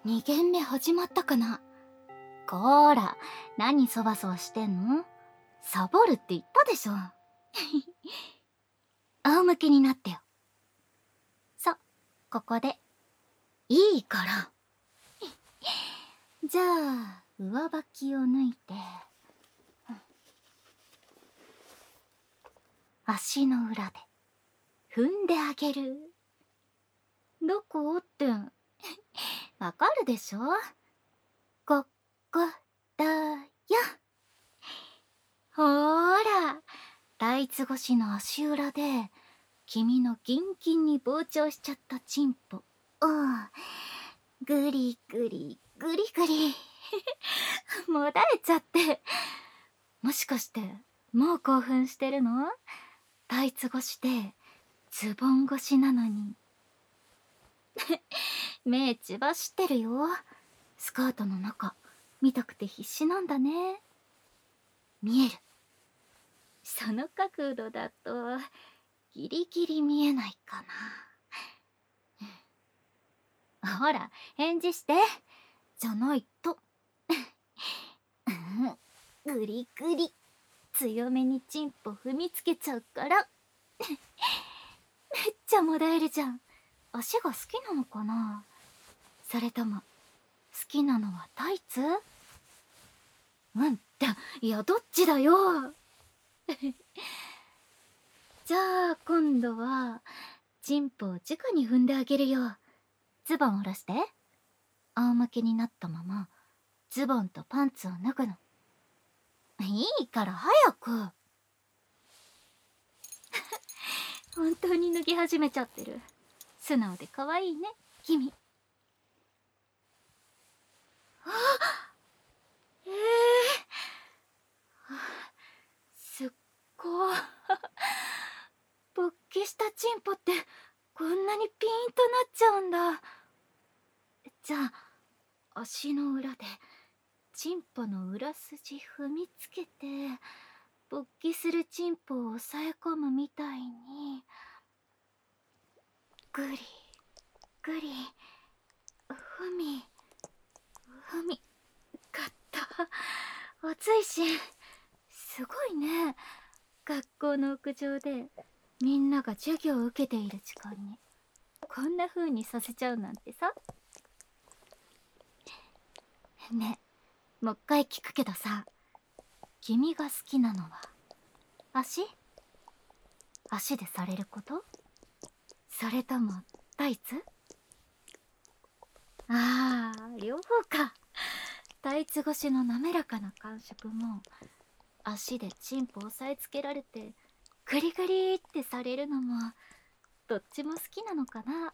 2限目始まったかな。こーら、何そわそわしてんの？サボるって言ったでしょ。仰向けになってよ。ここで。いいから。じゃあ、上履きを脱いで、足の裏で踏んであげる。どこってわかるでしょ？ここだよ。ほーら、タイツ越しの足裏で君のギンギンに膨張しちゃったチンポをグリグリグリグリもだえちゃって。もしかしてもう興奮してるの？タイツ越しでズボン越しなのに。目血走ってるよ。スカートの中見たくて必死なんだね。見える？その角度だとギリギリ見えないかな。ほら返事して。じゃないとグリグリ強めにチンポ踏みつけちゃうから。めっちゃもだえるじゃん。足が好きなのかな？それとも好きなのはタイツ？いやどっちだよ。じゃあ今度はチンポを直に踏んであげるよ。ズボン下ろして。仰向けになったままズボンとパンツを脱ぐの。いいから早く。本当に脱ぎ始めちゃってる。素直で可愛いね君。すっごい。勃起したチンポってこんなにピーンとなっちゃうんだ。じゃあ足の裏でチンポの裏筋踏みつけて勃起するチンポを押さえ込むみたいにグリグリふみかった。暑いしすごいね。学校の屋上でみんなが授業を受けている時間にこんな風にさせちゃうなんてさ。ねえ、もう一回聞くけどさ、君が好きなのは足でされること？それともタイツ？ああ、両方か。タイツ越しの滑らかな感触も、足でチンポ押さえつけられてグリグリってされるのも、どっちも好きなのかな。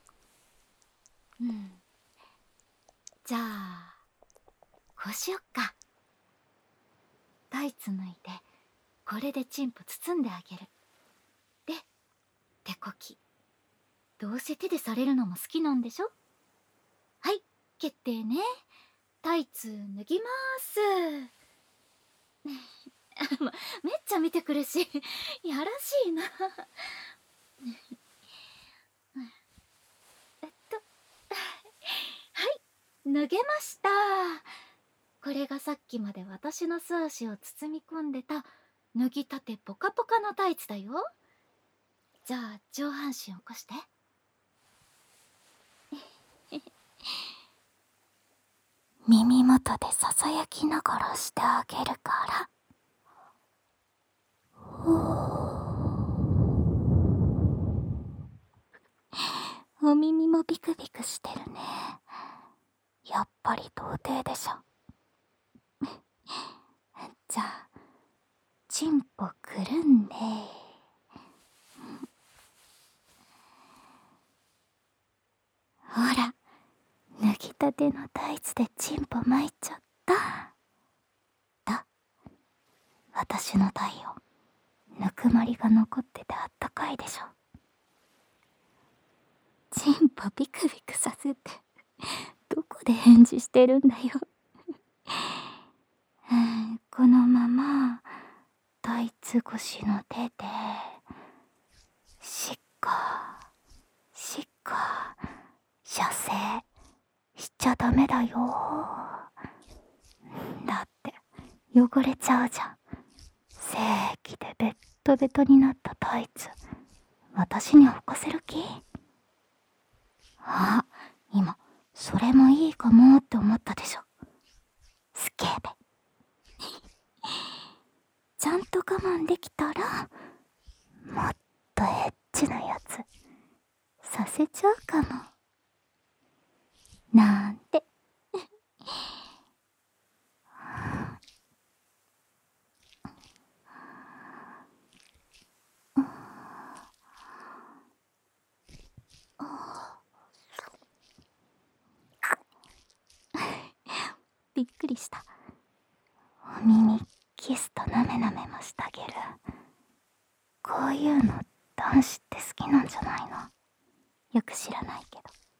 じゃあこうしよっか。タイツ脱いでこれでチンポ包んであげる。で手こき。どうせ手でされるのも好きなんでしょ？はい、決定ね。タイツ脱ぎまーす。めっちゃ見てくるし、やらしいな。はい、脱げました。これがさっきまで私の素足を包み込んでた脱ぎたてポカポカのタイツだよ。じゃあ上半身起こして。耳元でささやきながらしてあげるから。お耳もビクビクしてるね。やっぱり童貞でしょ。じゃあチンポくるんで、ほら脱ぎたてのタイツでチンポ巻いちゃった。私の体温ぬくまりが残っててあったかいでしょ。チンポビクビクさせてどこで返事してるんだよ。このままタイツ越しの手でしっか射精しちちゃダメだよ。だって汚れちゃうじゃん。正規でベットベトになったタイツ、私に履かせる気？あ、今それもいいかもって思ったでしょ。スケベ。ちゃんと我慢できたらもっとエッチなやつさせちゃうかもなんて。びっくりした。お耳キスとなめなめもしてあげる。こういうの男子って好きなんじゃないの？よく知らないけ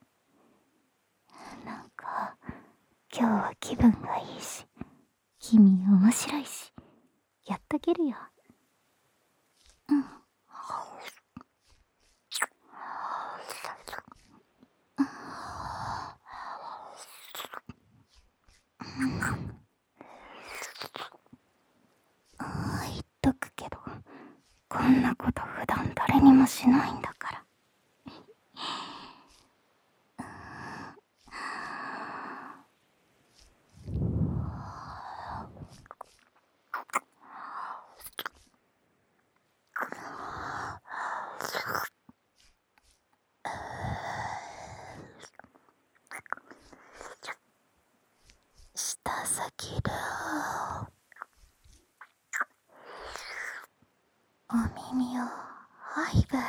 ど。なんか今日は気分がいいし、君面白いし、やってあげるよ。うん。言っとくけど、こんなこと普段誰にもしないんだから。舌先でお耳をハイブ。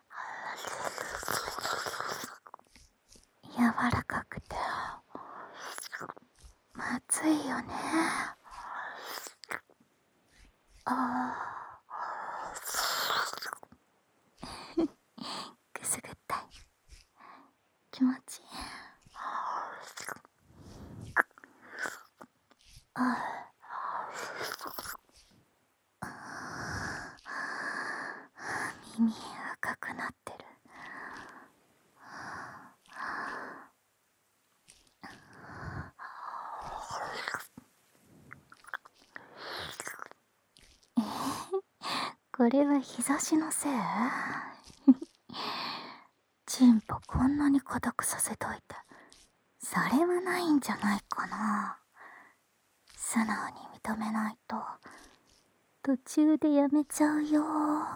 柔らかくてまずいよね。あーくすぐったい。気持ちいい。耳赤くなってる。これは日差しのせい？チンポこんなに硬くさせといて、それはないんじゃないかな。素直に認めないと途中でやめちゃうよ。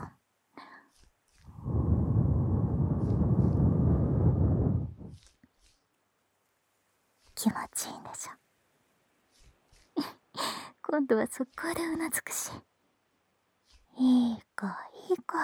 気持ちいいんでしょ。今度は速攻でうなずくし。いい子いい子。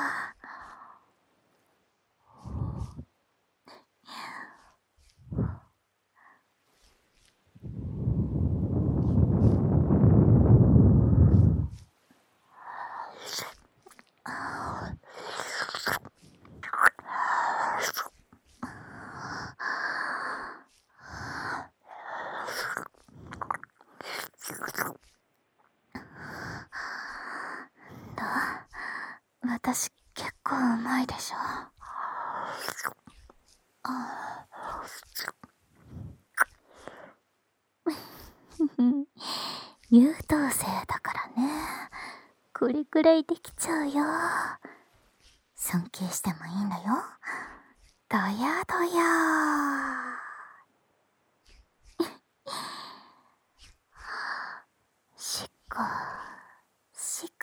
どう？私結構うまいでしょ。優等生だからね。これくらいできちゃうよ。尊敬してもいいんだよ。どやどや。しっこしっこ。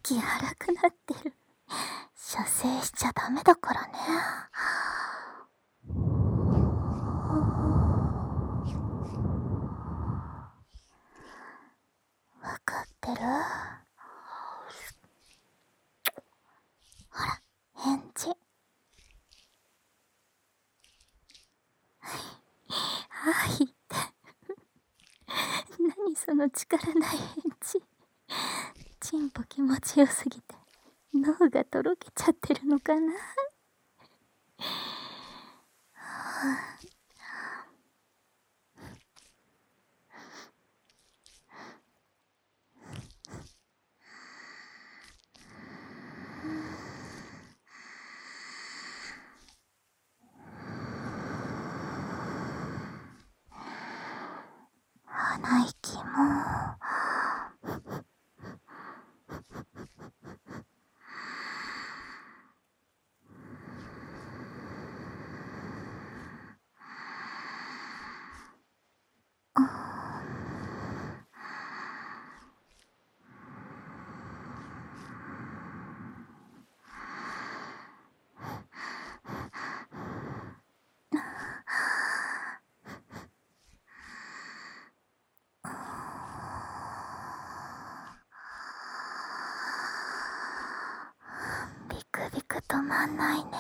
息荒くなってる。射精しちゃダメだからね。わかってる？ほら、返事。はいって。何その力ない返事。チンポ気持ちよすぎて脳がとろけちゃってるのかな。鼻息もビクビク止まんないね。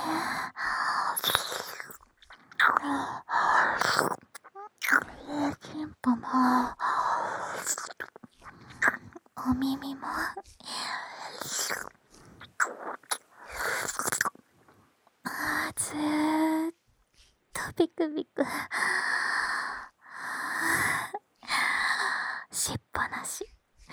チンポもお耳もずーっとビクビクしっぱなし。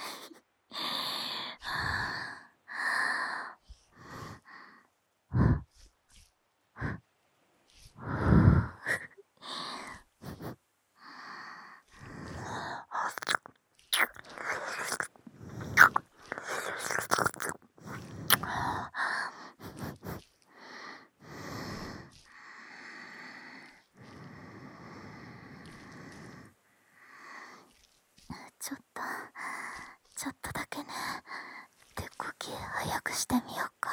ちょっとだけね。で、呼吸早くしてみようか。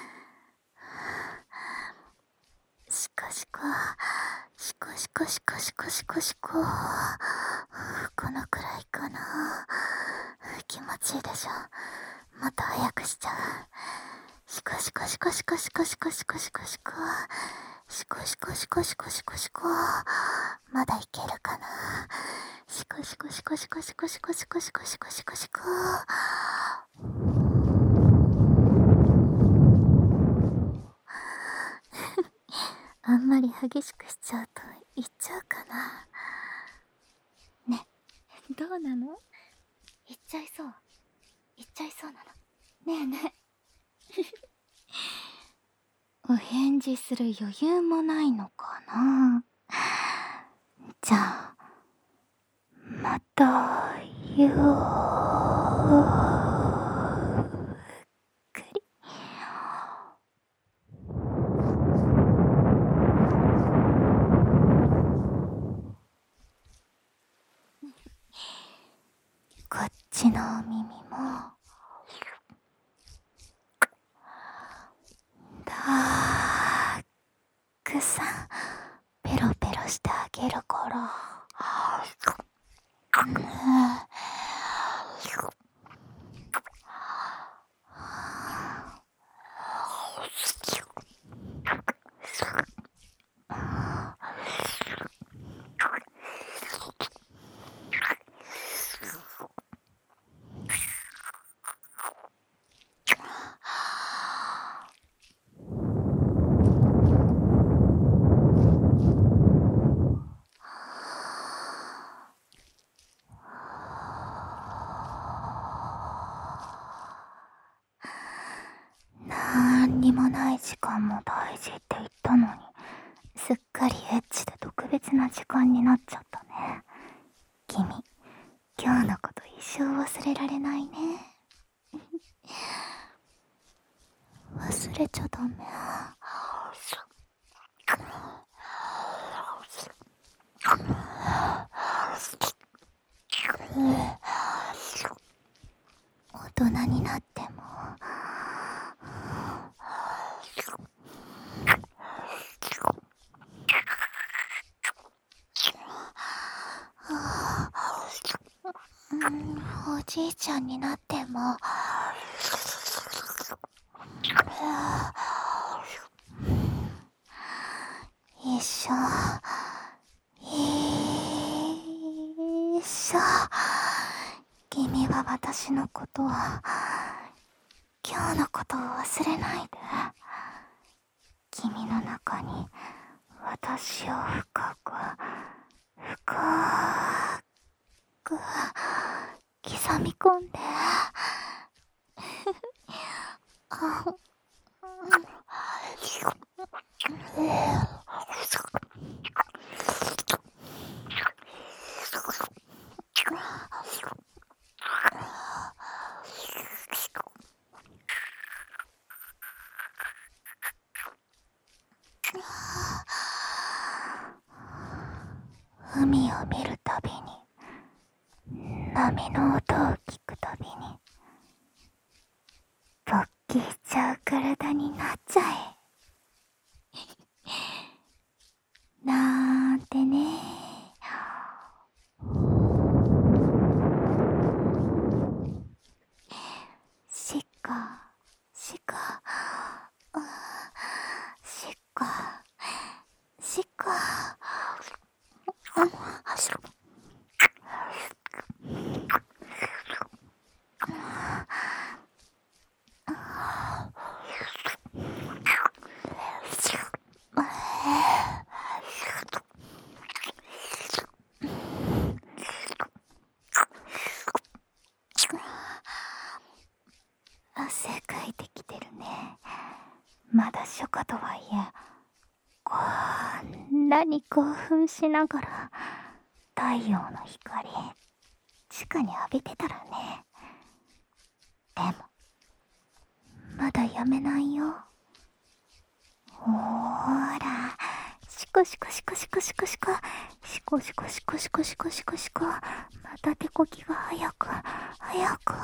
シコシコシコシコシコシコシコシコ。このくらいかな。気持ちいいでしょ。もっと早くしちゃう。シコシコシコシコシコシコシコシコシコシコシコシコシコシコシコ。まだいけるかな。シコシコシコシコシコシコシコシコシコシコシコ。あんまり激しくしちゃうといっちゃうかな。ね、どうなの？いっちゃいそう。いっちゃいそうなの。ねえねえ。お返事する余裕もないのかな。じゃあまたゆっくり。こっちのお耳もたくさんペロペロしてあげるから。なんにもない時間も大事って言ったのに、すっかりエッチで特別な時間になっちゃったね。君、今日のこと一生忘れられないね。忘れちゃダメ。大人になってもおじいちゃんになっても一緒一緒。君は私のことを、今日のことを忘れないで。君の中に私を深く深く刻み込んで。海を見るたびに、波の音を聞くたびに、勃起しちゃう体になっちゃえ。なんてね。しかしかしかしか汗かいてきてるね。まだ初夏とはいえ、こんなに興奮しながら太陽の光直に浴びてたらね。でもまだやめないよ。ほーら、シコシコシコシコシコシコシコシコシコシコシコシコシコ。また手こきが早く早く。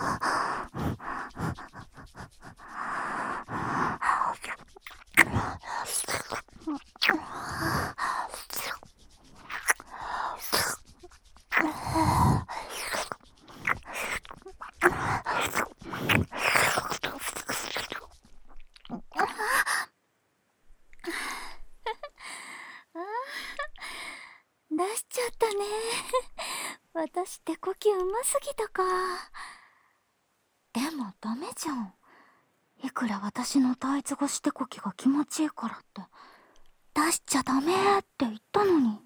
出しちゃったね。私手こきうますぎたか。でもダメじゃん。いくら私のタイツ越し手こきが気持ちいいからって出しちゃダメって言ったのに。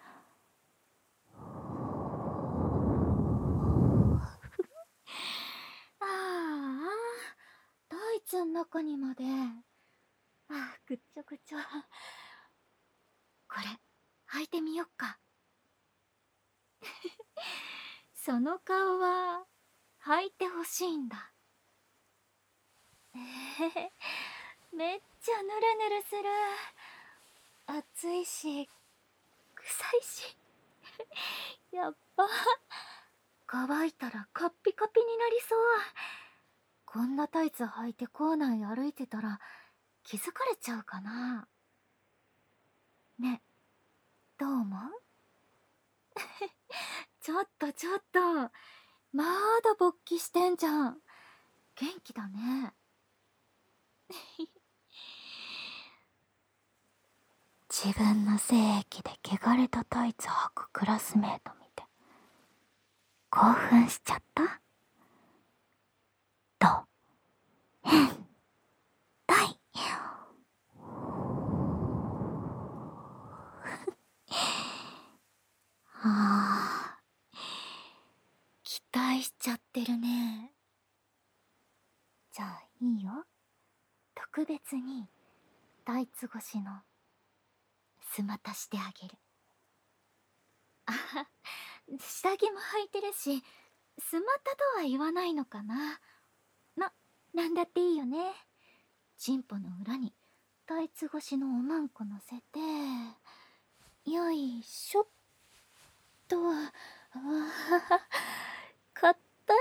ああ、タイツん中にまで。ぐっちょぐちょ。これ履いてみよっか。その顔は履いてほしいんだ。めっちゃヌルヌルする。暑いし臭いし。やっぱ乾いたらカッピカピになりそう。こんなタイツ履いて校内歩いてたら気づかれちゃうかな。ね、どう思う？ちょっとちょっと、まだ勃起してんじゃん。元気だね。自分の精液で汚れたタイツ履くクラスメート見て興奮しちゃった？ど変態。期待しちゃってるね。じゃあいいよ。特別にタイツ越しのスマタしてあげる。下着も履いてるし、スマタとは言わないのかな。なんだっていいよね。チンポの裏にタイツ越しのおまんこ乗せて、よいしょっと。かったい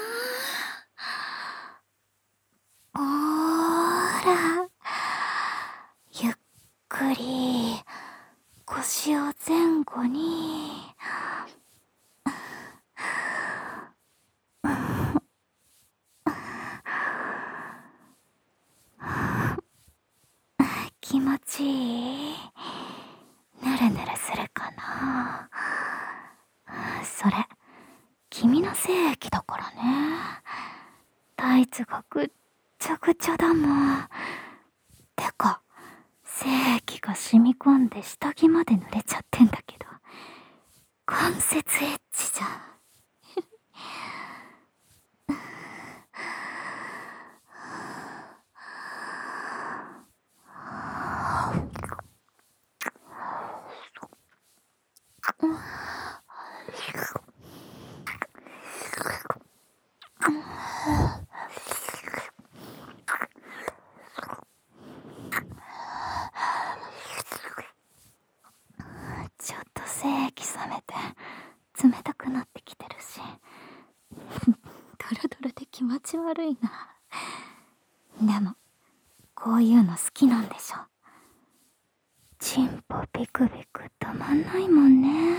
な。ほら、ゆっくり腰を前後に。 気持ちいい？ぬるぬるするかな。それ君の精液だからね。タイツがぐっちゃぐちゃだもん。てか精液が染み込んで下着まで濡れちゃってんだけど、関節エッチじゃん。ちょっと精液冷めて冷たくなってきてるしドロドロで気持ち悪いな。でもこういうの好きなんでしょ。チンポビクビクたまんないもんね。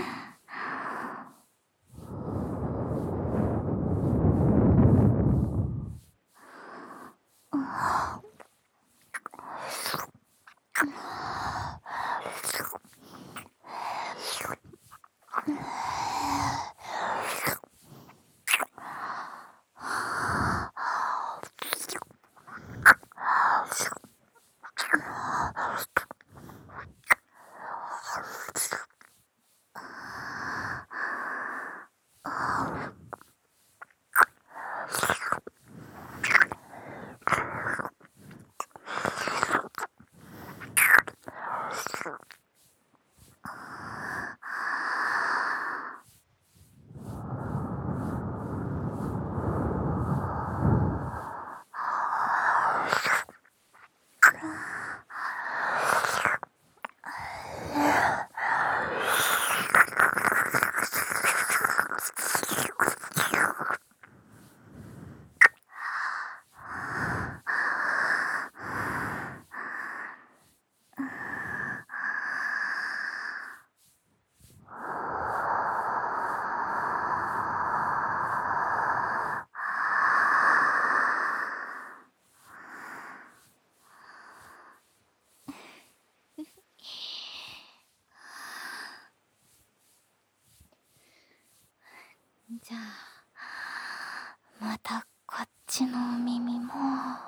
じゃあまたこっちのお耳も。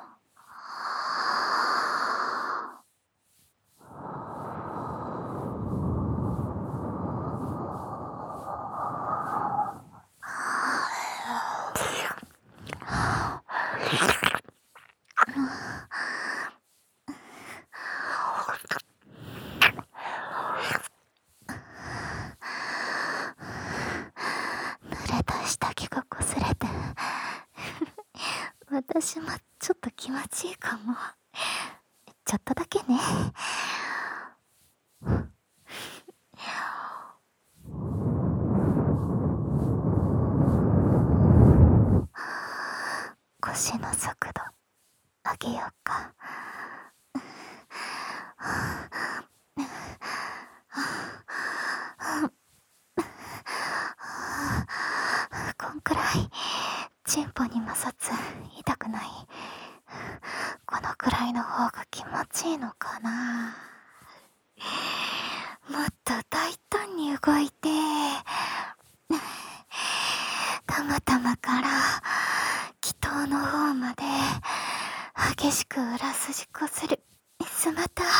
濡れた下着がこすれて私もちょっと気持ちいいかも。ちょっとだけね。腰の速度上げようか。こんくらいチンポに摩擦痛くない？このくらいの方が気持ちいいのかな。もっと大胆に動いて。たまたまから気筒の方まで激しく裏筋こする。すまた。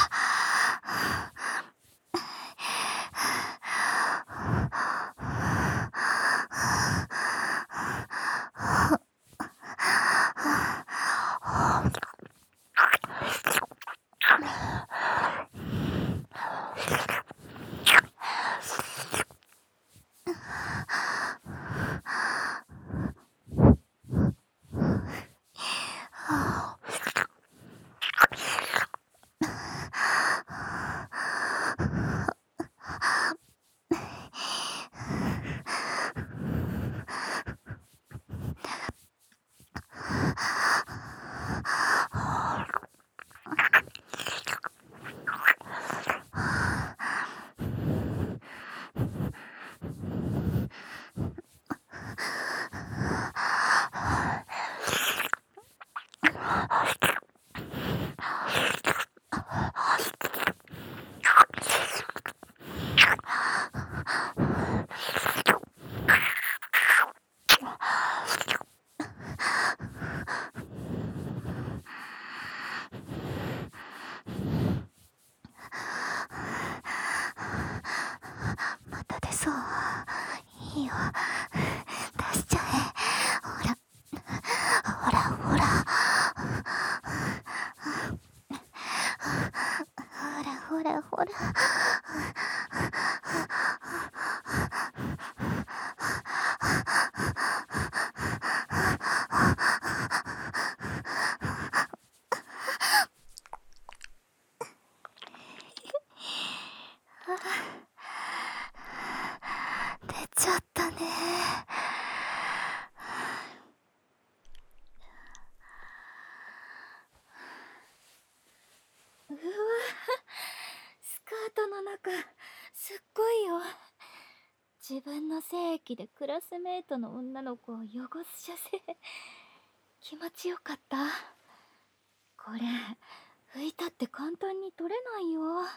自分の精液でクラスメートの女の子を汚す射精、気持ちよかった。これ拭いたって簡単に取れないよ。は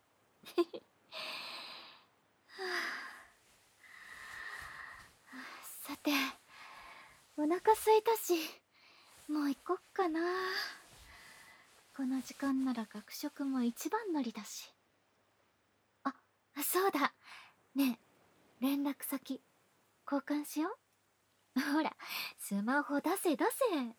あ、さて、お腹空いたし、もう行こっかな。この時間なら学食も一番乗りだし。あ、そうだ。ねえ、連絡先交換しよう。ほら、スマホ出せ出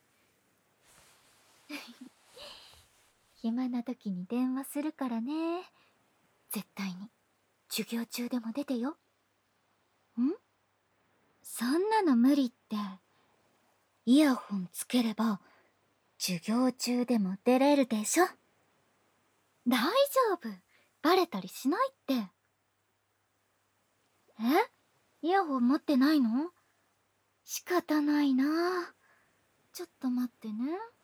せ。暇な時に電話するからね。絶対に授業中でも出てよ。ん？そんなの無理って。イヤホンつければ授業中でも出れるでしょ。大丈夫、バレたりしないって。イヤホン持ってないの？仕方ないな。ちょっと待ってね。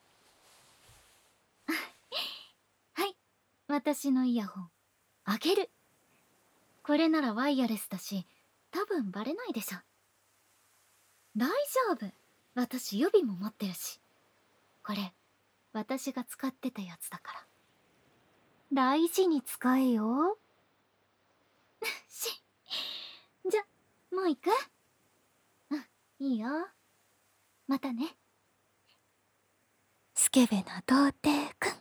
はい、私のイヤホンあげる。これならワイヤレスだし、多分バレないでしょ。大丈夫、私予備も持ってるし。これ私が使ってたやつだから。大事に使えよ。じゃ、もう行く？うん、いいよ。またね。スケベな童貞くん。